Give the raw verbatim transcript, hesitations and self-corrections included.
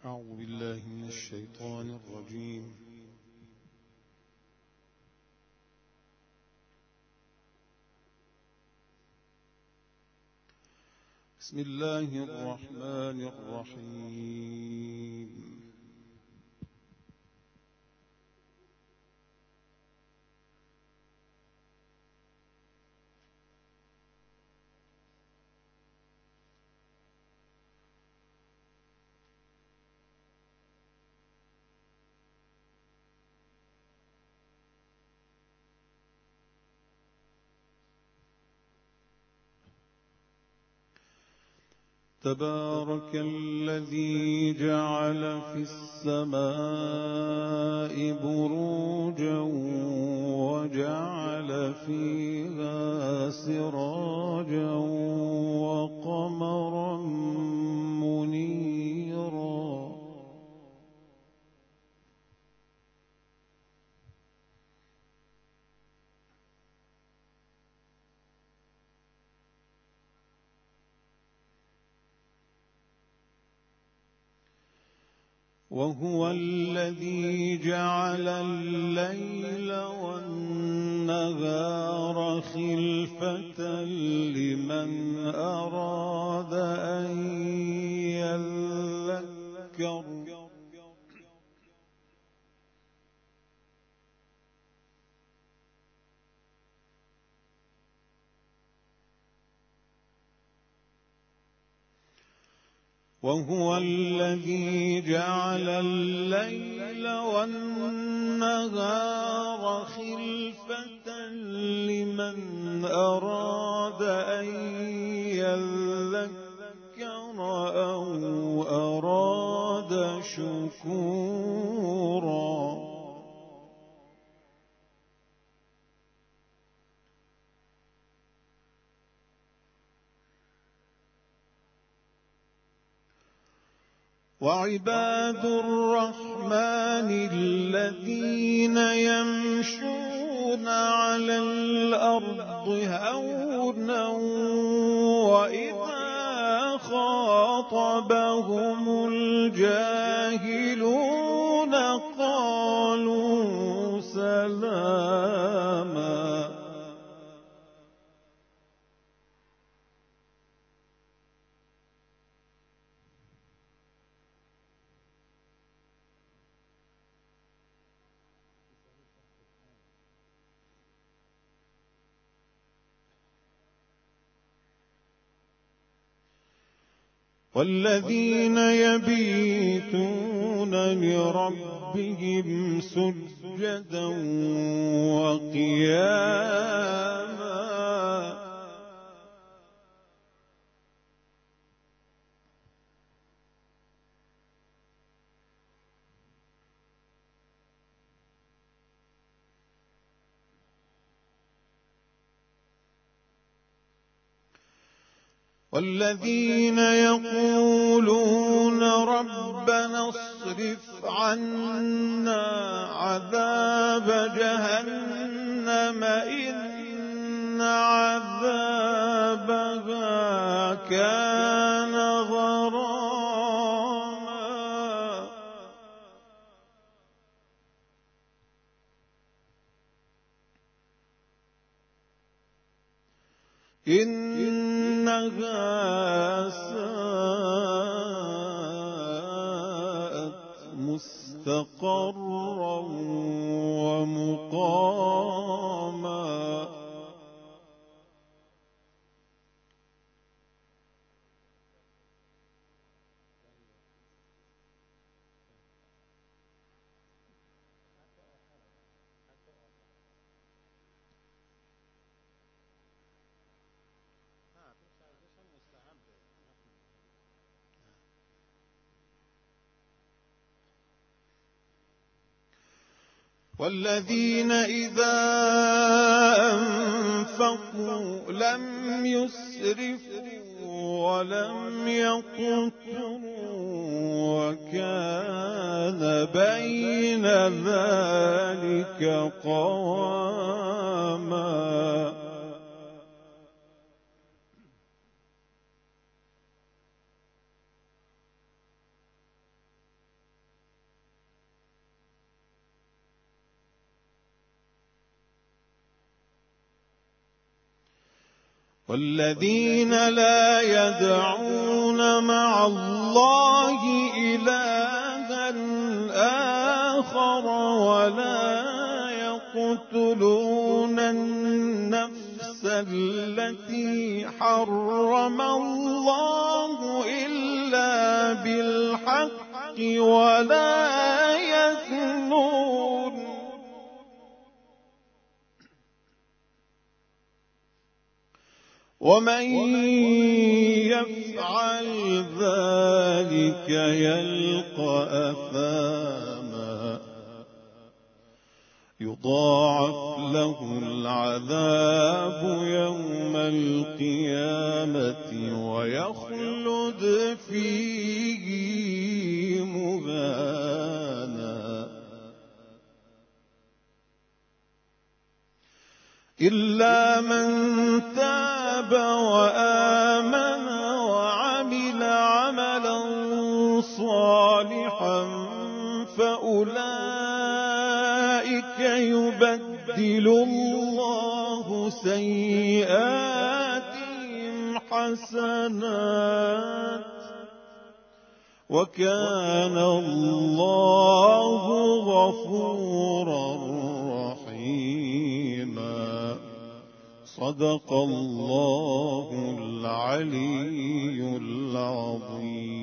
أعوذ بالله من الشيطان الرجيم. بسم الله الرحمن الرحيم. تبارك الذي جعل في السماء بروجا وجعل فيها سراجا وقمرا منيرا. وهو الذي جعل الليل والنهار خلفة لمن أراد أن يذكر وهو الذي جعل الليل والنهار خلفة لمن أراد أن يذكر أو أراد شكورا. وعباد الرحمن الذين يمشون على الأرض هونا وإذا خاطبهم الجاهلون قالوا سلاما. والذين يبيتون لربهم سجدا وقياما. والذين يقولون ربنا اصرف عنا عذاب جهنم إن عذابها كان غراما. إنها ساءت مستقرا ومقاما. والذين إذا أنفقوا لم يسرفوا ولم يقتروا وكان بين ذلك قواما. والذين لا يدعون مع الله إلها آخر ولا يقتلون النفس التي حرم الله إلا بالحق ولا يزنون ومن يفعل ذلك يلقى أثاما يضاعف له العذاب يوم القيامة ويخلد فيه مهانا إلا من تاب وآمن وعمل عملا صالحا فأولئك يبدل الله سيئاتهم حسنات وكان الله غفورا رحيما. صدق الله العلي العظيم.